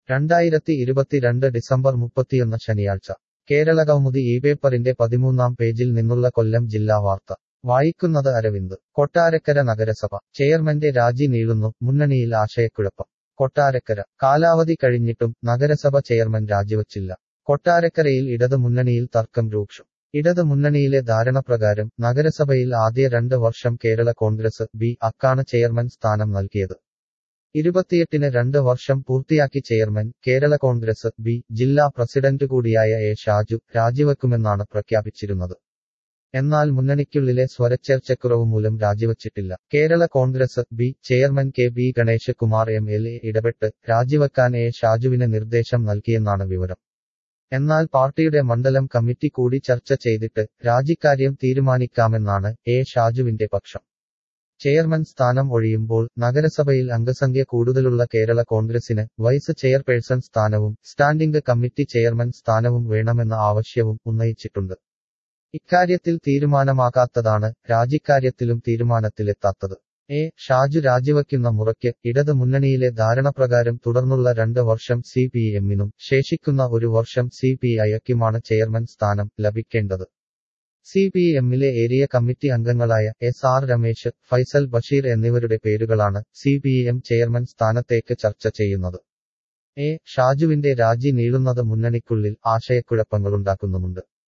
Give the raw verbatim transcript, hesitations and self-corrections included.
രണ്ടായിരത്തി ഇരുപത്തിരണ്ട് ഡിസംബർ മുപ്പത്തിയൊന്ന് ശനിയാഴ്ച കേരളകൗമുദി ഈ പേപ്പറിന്റെ പതിമൂന്നാം പേജിൽ നിന്നുള്ള കൊല്ലം ജില്ലാ വാർത്ത വായിക്കുന്നത് അരവിന്ദ്. കൊട്ടാരക്കര നഗരസഭ ചെയർമാന്റെ രാജി നീളുന്നു, മുന്നണിയിൽ ആശയക്കുഴപ്പം. കൊട്ടാരക്കര കാലാവധി കഴിഞ്ഞിട്ടും നഗരസഭ ചെയർമാൻ രാജിവച്ചില്ല. കൊട്ടാരക്കരയിൽ ഇടത് മുന്നണിയിൽ തർക്കം രൂക്ഷം. ഇടത് മുന്നണിയിലെ ധാരണപ്രകാരം നഗരസഭയിൽ ആദ്യ രണ്ട് വർഷം കേരള കോൺഗ്രസ് ബി അക്കാണ് ചെയർമാൻ സ്ഥാനം നൽകിയത്. ഇരുപത്തിയെട്ടിന് രണ്ട് വർഷം പൂർത്തിയാക്കി ചെയർമാൻ കേരള കോൺഗ്രസ് ബി ജില്ലാ പ്രസിഡന്റ് കൂടിയായ എ ഷാജു രാജിവെക്കുമെന്നാണ് പ്രഖ്യാപിച്ചിരുന്നത്. എന്നാൽ മുന്നണിക്കുള്ളിലെ സ്വരച്ചേർച്ചക്കുറവ് മൂലം രാജിവച്ചിട്ടില്ല. Kerala Congress B chairman K B Ganesh Kumar M L A ഇടപെട്ട് രാജിവെക്കാൻ എ ഷാജുവിന് നിർദ്ദേശം നൽകിയെന്നാണ് വിവരം. എന്നാൽ പാർട്ടിയുടെ മണ്ഡലം കമ്മിറ്റി കൂടി ചർച്ച ചെയ്തിട്ട് രാജിക്കാര്യം തീരുമാനിക്കാമെന്നാണ് എ ഷാജുവിന്റെ പക്ഷം. ചെയർമാൻ സ്ഥാനം ഒഴിയുമ്പോൾ നഗരസഭയിൽ അംഗസംഖ്യ കൂടുതലുള്ള കേരള കോൺഗ്രസിന് വൈസ് ചെയർപേഴ്സൺ സ്ഥാനവും സ്റ്റാൻഡിംഗ് കമ്മിറ്റി ചെയർമാൻ സ്ഥാനവും വേണമെന്ന ആവശ്യവും ഉന്നയിച്ചിട്ടുണ്ട്. ഇക്കാര്യത്തിൽ തീരുമാനമാകാത്തതാണ് രാജിക്കാര്യത്തിലും തീരുമാനത്തിലെത്താത്തത്. എ ഷാജു രാജിവയ്ക്കുന്ന മുറയ്ക്ക് ഇടത് മുന്നണിയിലെ ധാരണപ്രകാരം തുടർന്നുള്ള രണ്ട് വർഷം സി പി എമ്മിനും ശേഷിക്കുന്ന ഒരു വർഷം സി പി ഐക്കുമാണ് ചെയർമാൻ സ്ഥാനം ലഭിക്കേണ്ടത്. സി പി എമ്മിലെ ഏരിയ കമ്മിറ്റി അംഗങ്ങളായ എസ് ആർ രമേശ്, ഫൈസൽ ബഷീർ എന്നിവരുടെ പേരുകളാണ് സി പി എം ചെയർമാൻ സ്ഥാനത്തേക്ക് ചർച്ച ചെയ്യുന്നത്. എ ഷാജുവിന്റെ രാജി നീളുന്നത് മുന്നണിക്കുള്ളിൽ ആശയക്കുഴപ്പങ്ങളുണ്ടാക്കുന്നുമുണ്ട്.